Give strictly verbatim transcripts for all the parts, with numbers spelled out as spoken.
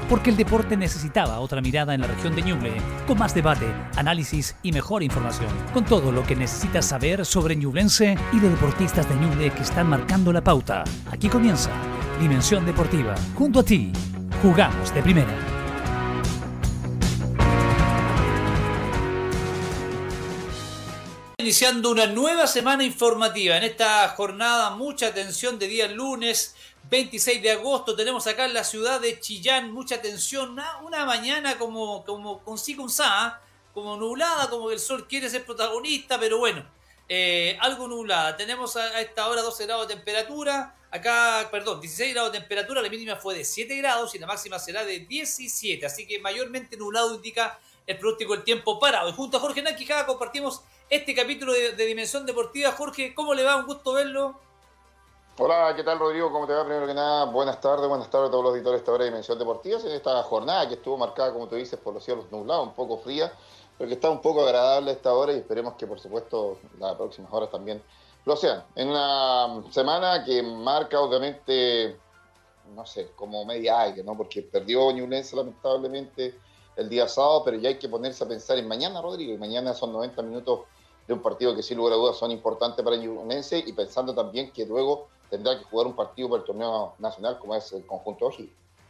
porque el deporte necesitaba otra mirada en la región de Ñuble, con más debate, análisis y mejor información, con todo lo que necesitas saber sobre ñublense y los deportistas de Ñuble que están marcando la pauta. Aquí comienza Dimensión Deportiva, junto a ti, jugamos de primera. Iniciando una nueva semana informativa. En esta jornada, mucha atención de día lunes veintiséis de agosto. Tenemos acá en la ciudad de Chillán mucha atención. Una, una mañana como, como con sí con sa, como nublada, como que el sol quiere ser protagonista, pero bueno, eh, algo nublada. Tenemos a, a esta hora doce grados de temperatura. Acá, perdón, dieciséis grados de temperatura. La mínima fue de siete grados y la máxima será de diecisiete. Así que mayormente nublado indica el pronóstico del tiempo para hoy. Junto a Jorge Hernán Quijada compartimos este capítulo de, de Dimensión Deportiva. Jorge, ¿cómo le va? Un gusto verlo. Hola, ¿qué tal, Rodrigo? ¿Cómo te va? Primero que nada, buenas tardes, buenas tardes a todos los auditores de esta hora de Dimensión Deportiva. En esta jornada que estuvo marcada, como tú dices, por los cielos nublados, un poco fría, pero que está un poco agradable a esta hora y esperemos que, por supuesto, las próximas horas también lo sean. En una semana que marca, obviamente, no sé, como media aire, ¿no? Porque perdió Ñublense, lamentablemente, el día sábado, pero ya hay que ponerse a pensar en mañana, Rodrigo, y mañana son noventa minutos de un partido que sin lugar a dudas son importantes para Ñublense, y pensando también que luego tendrá que jugar un partido por el torneo nacional como es el conjunto O'Higgins.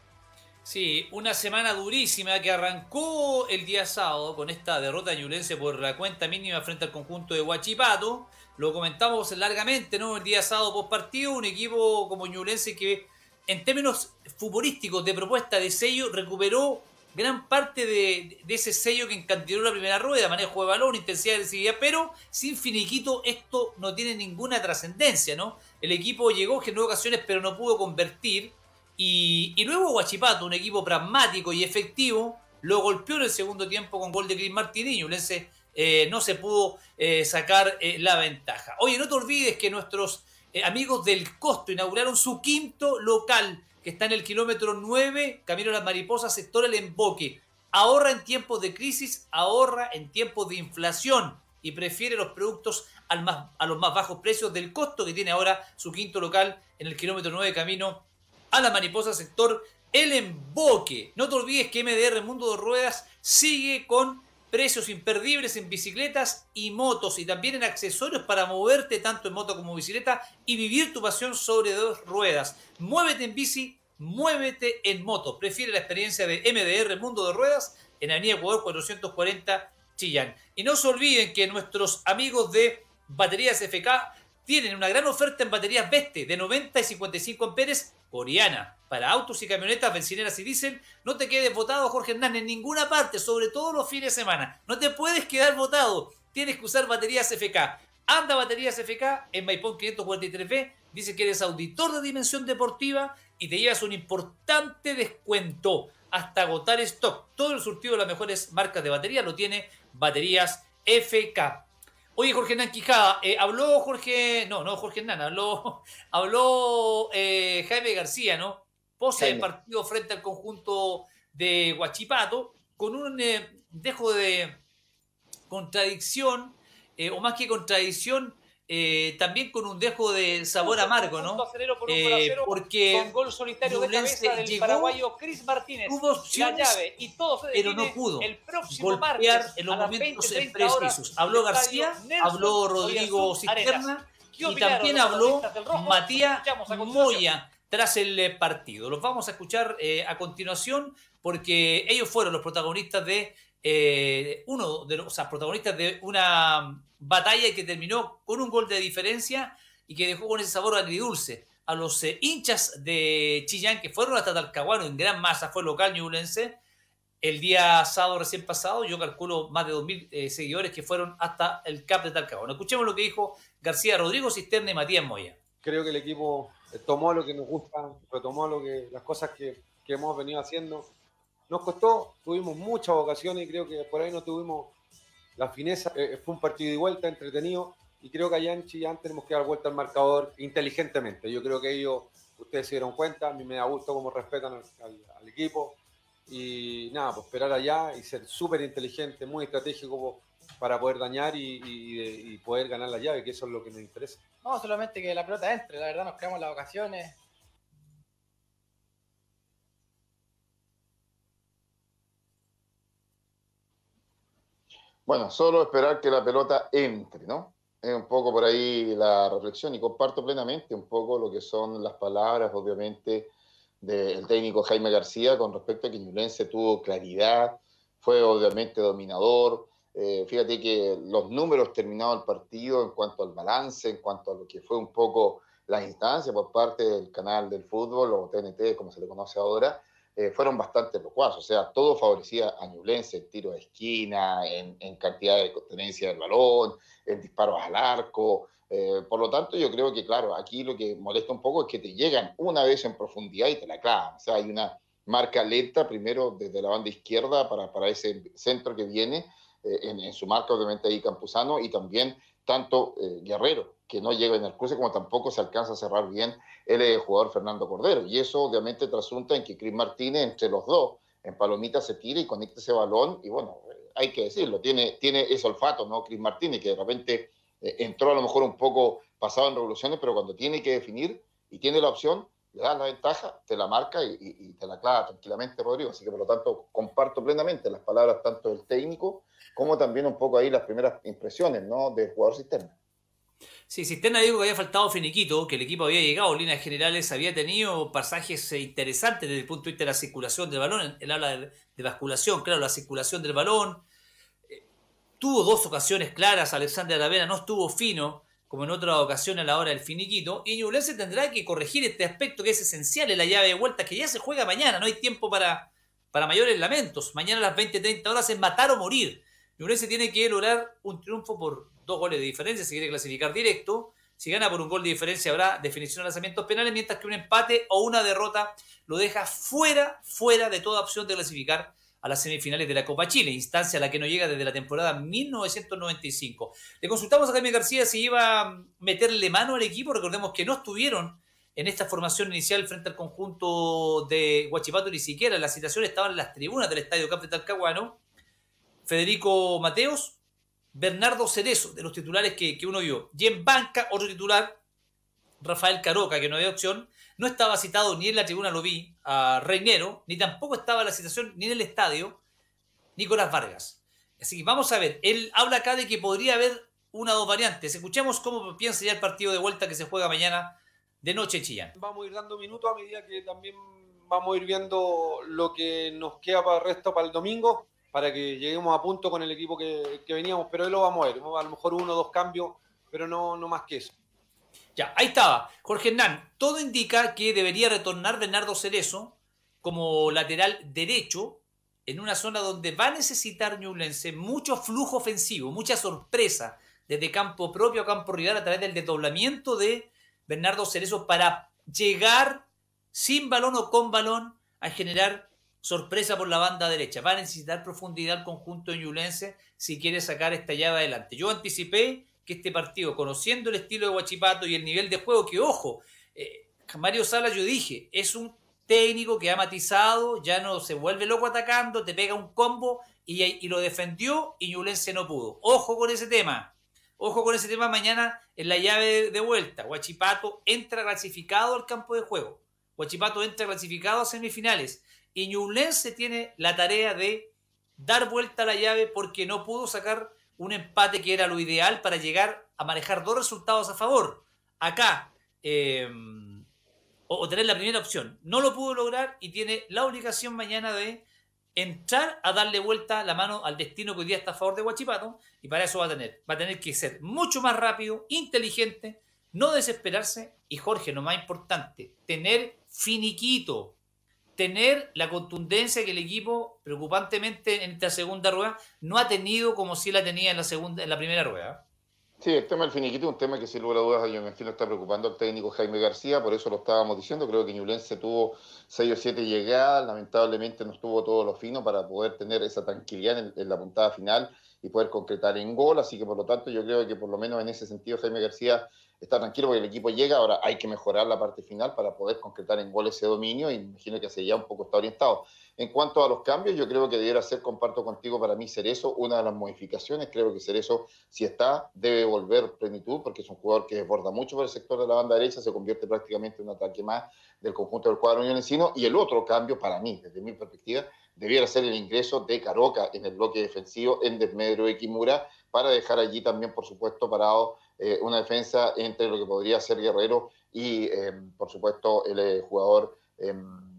Sí, una semana durísima que arrancó el día sábado con esta derrota de Ñublense por la cuenta mínima frente al conjunto de Huachipato. Lo comentamos largamente, ¿no? El día sábado post partido, un equipo como Ñublense que en términos futbolísticos de propuesta de sello recuperó gran parte de, de ese sello que encandiló la primera rueda, manejo de balón, intensidad y agresividad, pero sin finiquito esto no tiene ninguna trascendencia, ¿no? El equipo llegó, generó ocasiones, pero no pudo convertir, y, y luego Huachipato, un equipo pragmático y efectivo, lo golpeó en el segundo tiempo con gol de Cris Martínez y Ñublense eh, no se pudo eh, sacar eh, la ventaja. Oye, no te olvides que nuestros eh, amigos del Costo inauguraron su quinto local, que está en el kilómetro nueve, camino a las Mariposas, sector El Emboque. Ahorra en tiempos de crisis, ahorra en tiempos de inflación y prefiere los productos al más, a los más bajos precios del Costo, que tiene ahora su quinto local en el kilómetro nueve, camino a las Mariposas, sector El Emboque. No te olvides que M D R Mundo de Ruedas sigue con precios imperdibles en bicicletas y motos, y también en accesorios para moverte tanto en moto como en bicicleta y vivir tu pasión sobre dos ruedas. Muévete en bici, muévete en moto. Prefiere la experiencia de M D R Mundo de Ruedas en Avenida Ecuador cuatrocientos cuarenta, Chillán. Y no se olviden que nuestros amigos de Baterías F K tienen una gran oferta en baterías Veste de noventa y cincuenta y cinco amperes coreana para autos y camionetas, bencineras y diésel. No te quedes botado, Jorge Hernán, en ninguna parte, sobre todo los fines de semana. No te puedes quedar botado. Tienes que usar Baterías F K. Anda Baterías F K en Maipón quinientos cuarenta y tres B. Dice que eres auditor de Dimensión Deportiva y te llevas un importante descuento hasta agotar stock. Todo el surtido de las mejores marcas de batería lo tiene Baterías F K. Oye, Jorge Hernán Quijada, eh, habló Jorge, no, no Jorge Hernán, habló, habló eh, Jaime García, ¿no? Posa el partido frente al conjunto de Huachipato, con un eh, dejo de contradicción, eh, o más que contradicción, eh, también con un dejo de sabor amargo, ¿no? Por eh, porque con gol solitario de cabeza del llegó, paraguayo Cris Martínez, tuvo opciones, la llave, y todo se pero no pudo el próximo golpear martes, en los momentos veinte, precisos. Habló García, habló Rodrigo Cisterna y también habló Matías Moya tras el partido. Los vamos a escuchar eh, a continuación, porque ellos fueron los protagonistas de eh, uno de los o sea, protagonistas de una batalla que terminó con un gol de diferencia y que dejó con ese sabor agridulce a los eh, hinchas de Chillán, que fueron hasta Talcahuano en gran masa. Fue local ñublense el día sábado recién pasado. Yo calculo más de dos mil eh, seguidores que fueron hasta el C A P de Talcahuano. Escuchemos lo que dijo García, Rodrigo Cisterna y Matías Moya. Creo que el equipo tomó lo que nos gusta, retomó lo que, las cosas que, que hemos venido haciendo. Nos costó, tuvimos muchas ocasiones y creo que por ahí no tuvimos la fineza. Eh, fue un partido de vuelta, entretenido, y creo que allá en Chillán tenemos que dar vuelta al marcador inteligentemente. Yo creo que ellos, ustedes se dieron cuenta, a mí me da gusto cómo respetan al, al, al equipo, y nada, pues esperar allá y ser súper inteligente, muy estratégico para poder dañar y, y, y poder ganar la llave, que eso es lo que nos interesa. No, solamente que la pelota entre, la verdad, nos creamos las ocasiones. Bueno, solo esperar que la pelota entre, ¿no? Es un poco por ahí la reflexión y comparto plenamente un poco lo que son las palabras, obviamente, del técnico Jaime García con respecto a que Ñublense tuvo claridad, fue obviamente dominador. Eh, fíjate que los números terminados el partido en cuanto al balance, en cuanto a lo que fue un poco la instancia por parte del canal del fútbol o T N T, como se le conoce ahora, eh, fueron bastante locuaces. O sea, todo favorecía a Ñublense en tiro de esquina, en, en cantidad de tenencia del balón, en disparos al arco. Eh, por lo tanto, yo creo que, claro, aquí lo que molesta un poco es que te llegan una vez en profundidad y te la clavan. O sea, hay una marca lenta primero desde la banda izquierda para, para ese centro que viene, eh, en, en su marca obviamente ahí Campuzano, y también tanto eh, Guerrero, que no llega en el cruce, como tampoco se alcanza a cerrar bien el eh, jugador Fernando Cordero. Y eso obviamente trasunta en que Cris Martínez, entre los dos, en palomita se tira y conecta ese balón, y bueno, hay que decirlo, tiene, tiene ese olfato, ¿no? Cris Martínez, que de repente eh, entró a lo mejor un poco pasado en revoluciones, pero cuando tiene que definir y tiene la opción, le das la ventaja, te la marca y, y, y te la clava tranquilamente, Rodrigo. Así que por lo tanto comparto plenamente las palabras tanto del técnico como también un poco ahí las primeras impresiones, ¿no?, del jugador Cisterna. Sí, Cisterna dijo que había faltado finiquito, que el equipo había llegado en líneas generales, había tenido pasajes interesantes desde el punto de vista de la circulación del balón. Él habla de, de basculación, claro, la circulación del balón. Eh, tuvo dos ocasiones claras, Alexander Aravena no estuvo fino, como en otra ocasión a la hora del finiquito, y Ñublense tendrá que corregir este aspecto que es esencial en la llave de vuelta, que ya se juega mañana, no hay tiempo para, para mayores lamentos. Mañana a las veinte treinta horas es matar o morir. Ñublense tiene que lograr un triunfo por dos goles de diferencia si quiere clasificar directo. Si gana por un gol de diferencia habrá definición de lanzamientos penales, mientras que un empate o una derrota lo deja fuera, fuera de toda opción de clasificar a las semifinales de la Copa Chile, instancia a la que no llega desde la temporada mil novecientos noventa y cinco. Le consultamos a Jaime García si iba a meterle mano al equipo. Recordemos que no estuvieron en esta formación inicial frente al conjunto de Huachipato ni siquiera. La citación estaban en las tribunas del Estadio Camp de Talcahuano. Federico Mateos, Bernardo Cerezo, de los titulares que, que uno vio. Y en banca, otro titular, Rafael Caroca, que no había opción. No estaba citado ni en la tribuna, lo vi, a Reinero, ni tampoco estaba la citación ni en el estadio, Nicolás Vargas. Así que vamos a ver, él habla acá de que podría haber una o dos variantes. Escuchemos cómo piensa ya el partido de vuelta que se juega mañana de noche en Chillán. Vamos a ir dando minutos a medida que también vamos a ir viendo lo que nos queda para el resto, para el domingo, para que lleguemos a punto con el equipo que, que veníamos, pero ahí lo vamos a ver, a lo mejor uno o dos cambios, pero no, no más que eso. Ya, ahí estaba, Jorge Hernán. Todo indica que debería retornar Bernardo Cerezo como lateral derecho en una zona donde va a necesitar Ñublense mucho flujo ofensivo, mucha sorpresa desde campo propio a campo rival a través del desdoblamiento de Bernardo Cerezo para llegar sin balón o con balón a generar sorpresa por la banda derecha. Va a necesitar profundidad el conjunto de Ñublense si quiere sacar esta llave adelante. Yo anticipé que este partido, conociendo el estilo de Huachipato y el nivel de juego, que ojo, eh, Mario Sala, yo dije, es un técnico que ha matizado, ya no se vuelve loco atacando, te pega un combo y, y lo defendió y Ñublense no pudo. Ojo con ese tema, ojo con ese tema mañana en la llave de, de vuelta. Huachipato entra clasificado al campo de juego, Huachipato entra clasificado a semifinales y Ñublense tiene la tarea de dar vuelta a la llave porque no pudo sacar un empate que era lo ideal para llegar a manejar dos resultados a favor. Acá, eh, o, o tener la primera opción. No lo pudo lograr y tiene la obligación mañana de entrar a darle vuelta la mano al destino que hoy día está a favor de Huachipato, y para eso va a tener, va a tener que ser mucho más rápido, inteligente, no desesperarse y, Jorge, lo más importante, tener finiquito. Tener la contundencia que el equipo, preocupantemente en esta segunda rueda, no ha tenido como si la tenía en la segunda, en la primera rueda. Sí, el tema del finiquito es un tema que sin lugar a dudas yo me imagino está preocupando al técnico Jaime García, por eso lo estábamos diciendo. Creo que Ñublense tuvo seis o siete llegadas, lamentablemente no estuvo todo lo fino para poder tener esa tranquilidad en, en la puntada final y poder concretar en gol, así que por lo tanto yo creo que por lo menos en ese sentido Jaime García está tranquilo porque el equipo llega. Ahora hay que mejorar la parte final para poder concretar en gol ese dominio y me imagino que hacia allá un poco está orientado. En cuanto a los cambios, yo creo que debiera ser, comparto contigo, para mí Cerezo una de las modificaciones. Creo que Cerezo, si está, debe volver plenitud porque es un jugador que desborda mucho por el sector de la banda derecha, se convierte prácticamente en un ataque más del conjunto del cuadro ñublencino. Y el otro cambio para mí, desde mi perspectiva, debiera ser el ingreso de Caroca en el bloque defensivo en desmedro de Kimura, para dejar allí también, por supuesto, parado eh, una defensa entre lo que podría ser Guerrero y, eh, por supuesto, el eh, jugador eh,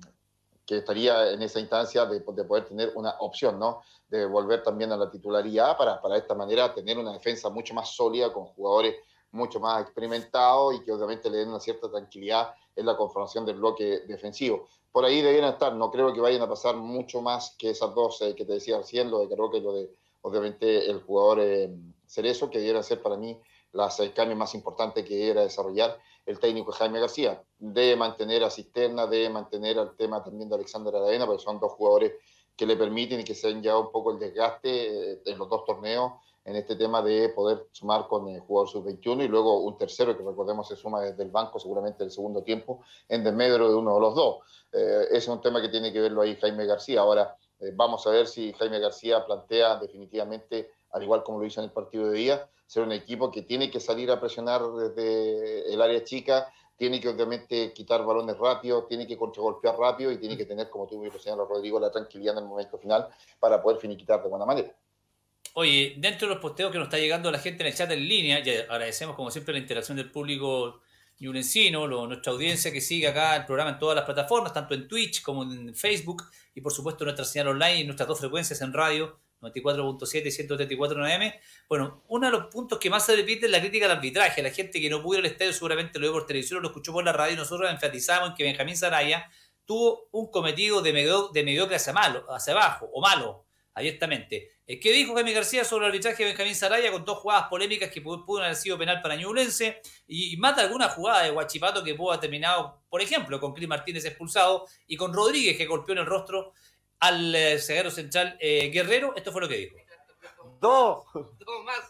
que estaría en esa instancia de, de poder tener una opción, ¿no? De volver también a la titularidad para, para de esta manera tener una defensa mucho más sólida, con jugadores mucho más experimentados y que obviamente le den una cierta tranquilidad en la conformación del bloque defensivo. Por ahí debieran estar, no creo que vayan a pasar mucho más que esas dos eh, que te decía recién, lo de Caroca y lo de, obviamente, el jugador eh, Cerezo, que debieran ser para mí las eh, cambios más importantes que debiera desarrollar el técnico Jaime García. Debe mantener a Cisterna, debe mantener al tema también de Alexander Aravena, porque son dos jugadores que le permiten y que se han llevado un poco el desgaste eh, en los dos torneos, en este tema de poder sumar con el jugador sub veintiuno y luego un tercero que recordemos se suma desde el banco seguramente el segundo tiempo en desmedro de uno de los dos. Eh, ese es un tema que tiene que verlo ahí Jaime García. Ahora eh, vamos a ver si Jaime García plantea definitivamente, al igual como lo hizo en el partido de día, ser un equipo que tiene que salir a presionar desde el área chica, tiene que obviamente quitar balones rápido, tiene que contragolpear rápido y tiene que tener, como tú lo señalas, Rodrigo, la tranquilidad en el momento final para poder finiquitar de buena manera. Oye, dentro de los posteos que nos está llegando la gente en el chat en línea, y agradecemos como siempre la interacción del público ñublencino, lo, nuestra audiencia que sigue acá el programa en todas las plataformas, tanto en Twitch como en Facebook, y por supuesto nuestra señal online y nuestras dos frecuencias en radio, noventa y cuatro punto siete y ciento treinta y cuatro nueve eme. Bueno, uno de los puntos que más se repite es la crítica al arbitraje. La gente que no pudo ir al estadio seguramente lo vio por televisión o lo escuchó por la radio, y nosotros enfatizamos en que Benjamín Sarabia tuvo un cometido de, medio, de mediocre hacia, malo, hacia abajo, o malo, abiertamente. ¿Qué dijo Jaime García sobre el arbitraje de Benjamín Sarabia, con dos jugadas polémicas que pudieron haber sido penal para Ñublense, y mata alguna jugada de Huachipato que pudo haber terminado, por ejemplo, con Cris Martínez expulsado y con Rodríguez que golpeó en el rostro al eh, zaguero central eh, Guerrero? Esto fue lo que dijo. Dos. Dos más.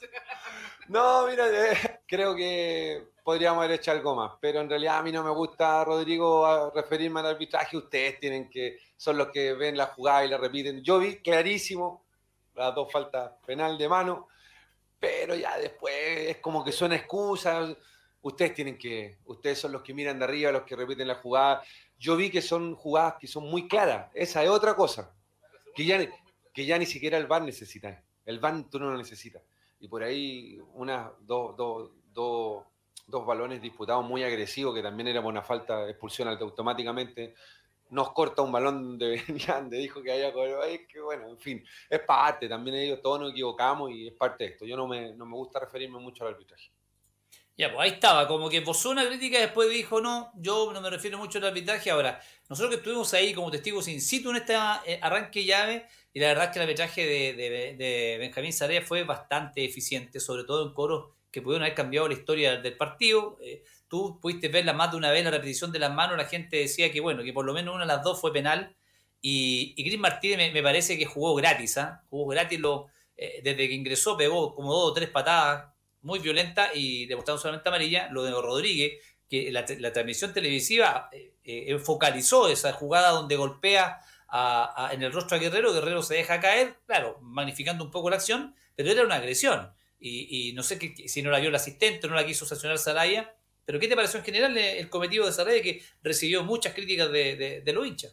No, mira, eh, creo que podríamos haber hecho algo más, pero en realidad a mí no me gusta, Rodrigo, a referirme al arbitraje. Ustedes tienen que, son los que ven la jugada y la repiten. Yo vi clarísimo las dos faltas penal de mano, pero ya después es como que son excusas. Ustedes tienen que, ustedes son los que miran de arriba, los que repiten la jugada. Yo vi que son jugadas que son muy claras. Esa es otra cosa, que ya, que ya ni siquiera el V A R necesita. El V A R tú no lo necesitas. Y por ahí unas dos, dos, dos, dos balones disputados muy agresivos, que también era una falta de expulsión automáticamente. Nos corta un balón de Beniande, dijo que había cobrado. Es que bueno, en fin, es parte. También ellos todos nos equivocamos y es parte de esto. Yo no me, no me gusta referirme mucho al arbitraje. Ya, pues ahí estaba, como que posó una crítica y después dijo, no, yo no me refiero mucho al arbitraje. Ahora, nosotros que estuvimos ahí como testigos in situ en este arranque llave, y la verdad es que el arbitraje de, de, de Benjamín Sarabia fue bastante eficiente, sobre todo en coros que pudieron haber cambiado la historia del partido. Eh, tú pudiste verla más de una vez, la repetición de las manos, la gente decía que bueno, que por lo menos una de las dos fue penal, y, y Cris Martínez me, me parece que jugó gratis, ¿eh? Jugó gratis, lo, eh, desde que ingresó pegó como dos o tres patadas muy violenta y demostrando solamente amarilla. Lo de Rodríguez, que la, la transmisión televisiva eh, eh, focalizó esa jugada donde golpea a, a, en el rostro a Guerrero, Guerrero se deja caer, claro, magnificando un poco la acción, pero era una agresión, y, y no sé que, si no la vio el asistente, no la quiso sancionar Sarabia, pero ¿qué te pareció en general el cometido de Sarabia, que recibió muchas críticas de, de, de los hinchas?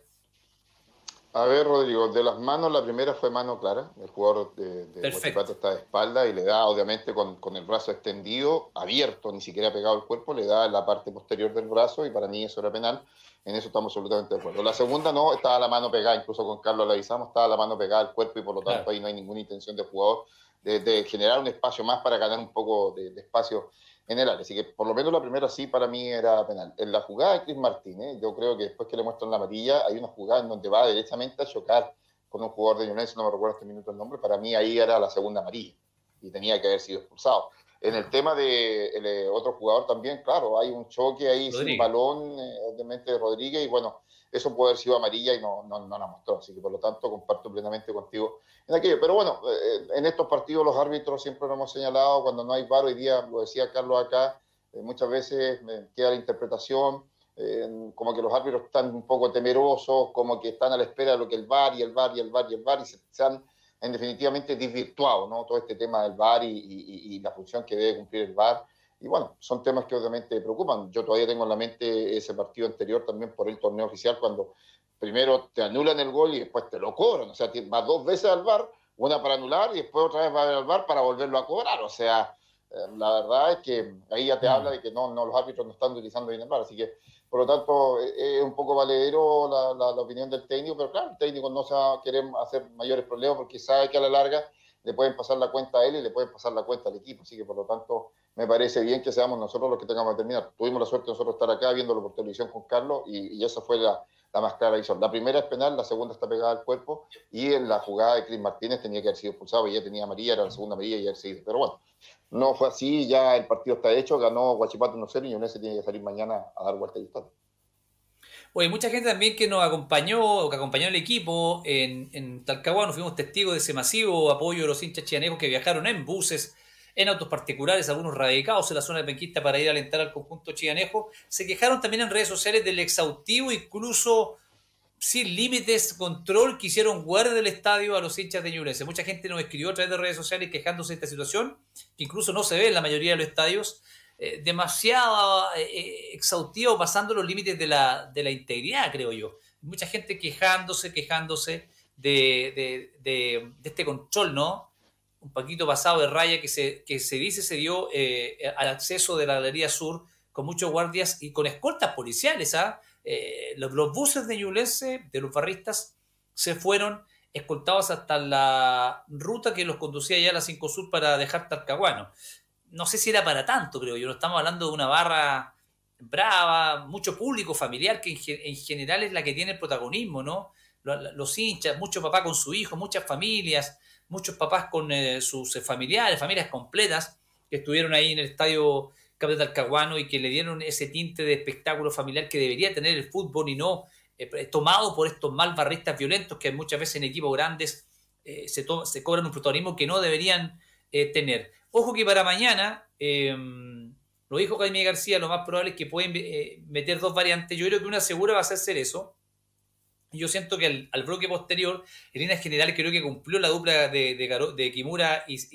A ver, Rodrigo, de las manos, la primera fue mano clara. El jugador de, de Huachipato está de espalda y le da, obviamente, con, con el brazo extendido, abierto, ni siquiera pegado al cuerpo, le da la parte posterior del brazo, y para mí eso era penal. En eso estamos absolutamente de acuerdo. La segunda no, estaba la mano pegada, incluso con Carlos la avisamos, estaba la mano pegada al cuerpo, y por lo tanto claro, ahí no hay ninguna intención del jugador de, de generar un espacio más para ganar un poco de, de espacio en el área. Así que por lo menos la primera sí para mí era penal. En la jugada de Cris Martínez, yo creo que después que le muestran la amarilla, hay una jugada en donde va directamente a chocar con un jugador de Ñublense, no me recuerdo este minuto el nombre, para mí ahí era la segunda amarilla y tenía que haber sido expulsado. En el tema de el, eh, otro jugador también, claro, hay un choque ahí Rodríguez, sin balón, eh, obviamente de Rodríguez, y bueno, eso puede haber sido amarilla y no, no, no la mostró, así que por lo tanto comparto plenamente contigo en aquello. Pero bueno, eh, en estos partidos los árbitros siempre lo hemos señalado, cuando no hay V A R, hoy día lo decía Carlos acá, eh, muchas veces me queda la interpretación, eh, como que los árbitros están un poco temerosos, como que están a la espera de lo que el V A R y el V A R y el V A R y el V A R, y se, se han en definitivamente desvirtuado, ¿no? Todo este tema del V A R y, y, y la función que debe cumplir el V A R. y bueno, son temas que obviamente preocupan. Yo todavía tengo en la mente ese partido anterior también por el torneo oficial, cuando primero te anulan el gol y después te lo cobran. O sea, vas dos veces al V A R, una para anular y después otra vez vas al V A R para volverlo a cobrar. O sea, eh, la verdad es que ahí ya te mm. habla de que no, no, los árbitros no están utilizando bien el V A R. Así que, por lo tanto, es eh, un poco valedero la, la, la opinión del técnico, pero claro, el técnico no se va a querer hacer mayores problemas porque sabe que a la larga le pueden pasar la cuenta a él y le pueden pasar la cuenta al equipo. Así que, por lo tanto, me parece bien que seamos nosotros los que tengamos que terminar. Tuvimos la suerte de nosotros estar acá viéndolo por televisión con Carlos y, y esa fue la, la más clara visión. La primera es penal, la segunda está pegada al cuerpo y en la jugada de Cris Martínez tenía que haber sido expulsado, ya tenía amarilla, era la segunda amarilla y ya seguido. Pero bueno, no fue así, ya el partido está hecho, ganó Huachipato uno cero y Ñublense tiene que salir mañana a dar vuelta y estadio. Oye, mucha gente también que nos acompañó, que acompañó al equipo en, en Talcahuano, fuimos testigos de ese masivo apoyo de los hinchas chianejos que viajaron en buses, en autos particulares, algunos radicados en la zona de Penquista para ir a alentar al conjunto chianejo. Se quejaron también en redes sociales del exhaustivo, incluso sin límites, control que hicieron guardia del estadio a los hinchas de Ñublense. Mucha gente nos escribió a través de redes sociales quejándose de esta situación, que incluso no se ve en la mayoría de los estadios. Eh, demasiado eh, exhaustivo, pasando los límites de la, de la integridad, creo yo. Mucha gente quejándose, quejándose de, de, de, de este control, ¿no? Un poquito pasado de raya que se, que se dice se dio eh, al acceso de la Galería Sur con muchos guardias y con escoltas policiales. ¿ah? Eh, los, los buses de Ñublense, de los barristas, se fueron escoltados hasta la ruta que los conducía ya a la cinco Sur para dejar Talcahuano. No sé si era para tanto, creo yo. No estamos hablando de una barra brava, mucho público familiar, que en, en general es la que tiene el protagonismo, ¿no? Los, los hinchas, muchos papás con su hijo, muchas familias, muchos papás con eh, sus familiares, familias completas, que estuvieron ahí en el estadio Cap de Talcahuano y que le dieron ese tinte de espectáculo familiar que debería tener el fútbol y no eh, tomado por estos mal barristas violentos que muchas veces en equipos grandes eh, se, to- se cobran un protagonismo que no deberían eh, tener. Ojo que para mañana, eh, lo dijo Jaime García, lo más probable es que pueden eh, meter dos variantes. Yo creo que una segura va a ser Cerezo. Yo siento que al, al bloque posterior, en líneas generales, creo que cumplió la dupla de, de, de Kimura y,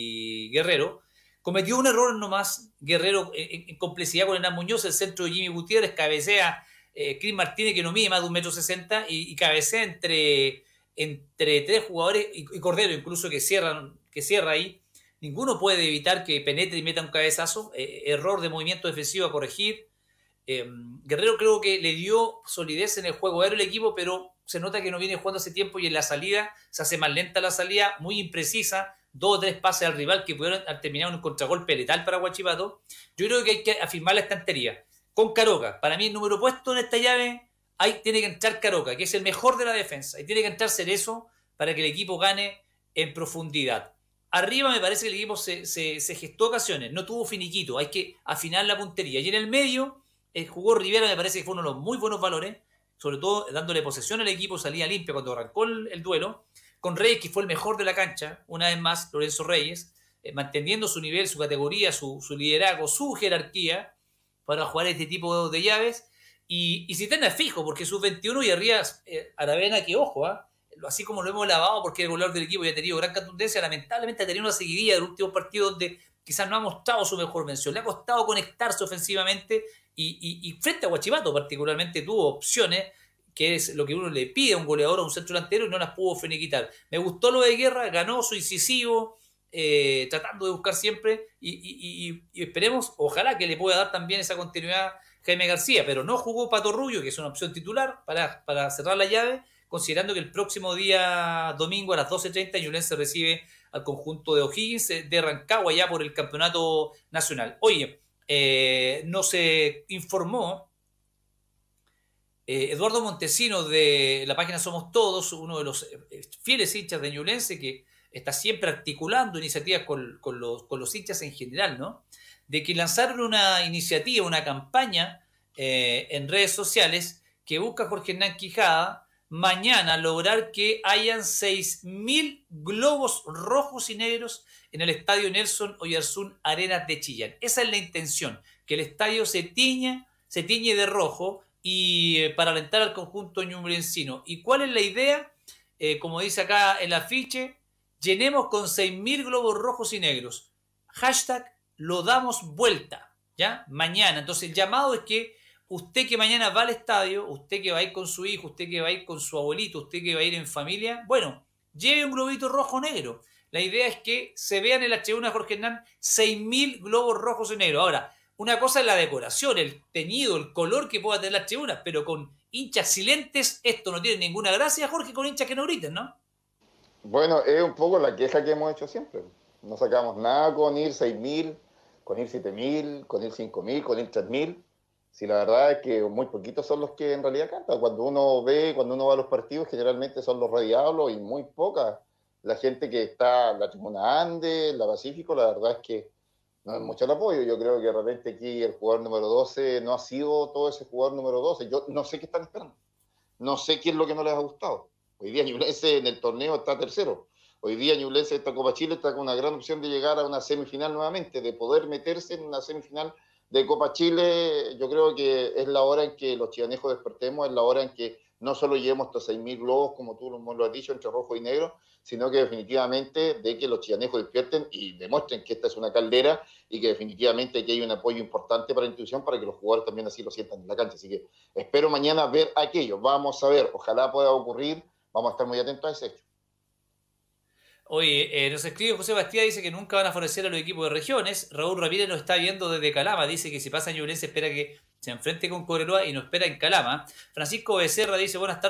y Guerrero. Cometió un error nomás, Guerrero, en, en complicidad con Hernán Muñoz, el centro de Jimmy Gutiérrez, cabecea eh, Cris Martínez, que no mide más de un metro sesenta, y, y cabecea entre, entre tres jugadores, y, y Cordero incluso, que, cierran, que cierra ahí. Ninguno puede evitar que penetre y meta un cabezazo. Eh, error de movimiento defensivo a corregir. Eh, Guerrero creo que le dio solidez en el juego aéreo al equipo, pero se nota que no viene jugando hace tiempo y en la salida se hace más lenta la salida, muy imprecisa. Dos o tres pases al rival que pudieron terminar un contragolpe letal para Huachipato. Yo creo que hay que afirmar la estantería. Con Caroca, para mí el número puesto en esta llave, ahí tiene que entrar Caroca, que es el mejor de la defensa. Y tiene que entrar Cerezo para que el equipo gane en profundidad. Arriba me parece que el equipo se, se, se gestó ocasiones, no tuvo finiquito, hay que afinar la puntería. Y en el medio, el jugó Rivera, me parece que fue uno de los muy buenos valores, sobre todo dándole posesión al equipo, salía limpia cuando arrancó el, el duelo. Con Reyes, que fue el mejor de la cancha, una vez más, Lorenzo Reyes, eh, manteniendo su nivel, su categoría, su, su liderazgo, su jerarquía, para jugar este tipo de llaves. Y, y Cisterna es fijo, porque sub veintiuno y arriba eh, Aravena, que ojo, ¿ah? ¿eh? Así como lo hemos lavado porque el goleador del equipo ya ha tenido gran contundencia, lamentablemente ha tenido una seguidilla del último partido donde quizás no ha mostrado su mejor mención, le ha costado conectarse ofensivamente y, y, y frente a Huachipato particularmente tuvo opciones, que es lo que uno le pide a un goleador o a un centro delantero, y no las pudo finiquitar. Me gustó lo de Guerra, ganó su incisivo, eh, tratando de buscar siempre y, y, y, y esperemos, ojalá que le pueda dar también esa continuidad Jaime García, pero no jugó Pato Rubio, que es una opción titular para, para cerrar la llave, considerando que el próximo día domingo a las doce treinta Ñublense recibe al conjunto de O'Higgins de Rancagua ya por el campeonato nacional. Oye, eh, no se informó eh, Eduardo Montesinos de la página Somos Todos, uno de los eh, fieles hinchas de Ñublense que está siempre articulando iniciativas con, con, los, con los hinchas en general, ¿no? De que lanzaron una iniciativa, una campaña eh, en redes sociales que busca Jorge Hernán Quijada mañana lograr que hayan seis mil globos rojos y negros en el estadio Nelson Oyarzún Arenas de Chillán. Esa es la intención, que el estadio se tiña, se tiñe de rojo y eh, para alentar al conjunto ñublencino. ¿Y cuál es la idea? Eh, como dice acá el afiche, llenemos con seis mil globos rojos y negros. Hashtag lo damos vuelta, ¿ya? Mañana. Entonces el llamado es que usted que mañana va al estadio, usted que va a ir con su hijo, usted que va a ir con su abuelito, usted que va a ir en familia, bueno, lleve un globito rojo negro. La idea es que se vean en el H uno, Jorge Hernán, seis mil globos rojos y negros. Ahora, una cosa es la decoración, el teñido, el color que pueda tener la H uno, pero con hinchas silentes esto no tiene ninguna gracia, Jorge, con hinchas que no griten, ¿no? Bueno, es un poco la queja que hemos hecho siempre. No sacamos nada con ir seis mil, con ir siete mil, con ir cinco mil, con ir tres mil. Si la verdad es que muy poquitos son los que en realidad cantan. Cuando uno ve, cuando uno va a los partidos, generalmente son los radiados y muy poca la gente que está en la tribuna Andes, la Pacífico. La verdad es que no es mucho el apoyo. Yo creo que de repente aquí el jugador número doce no ha sido todo ese jugador número doce. Yo no sé qué están esperando. No sé qué es lo que no les ha gustado. Hoy día Ñublense en el torneo está tercero. Hoy día Ñublense, esta Copa Chile, está con una gran opción de llegar a una semifinal nuevamente, de poder meterse en una semifinal de Copa Chile. Yo creo que es la hora en que los chivanejos despertemos, es la hora en que no solo llevemos estos seis mil globos, como tú lo has dicho, entre rojo y negro, sino que definitivamente de que los chivanejos despierten y demuestren que esta es una caldera y que definitivamente aquí hay un apoyo importante para la institución para que los jugadores también así lo sientan en la cancha. Así que espero mañana ver aquello. Vamos a ver, ojalá pueda ocurrir. Vamos a estar muy atentos a ese hecho. Oye, eh, nos escribe José Bastía, dice que nunca van a favorecer a los equipos de regiones. Raúl Ramírez nos está viendo desde Calama, dice que si pasa Ñublense espera que se enfrente con Cobreloa y nos espera en Calama. Francisco Becerra dice, buenas tardes.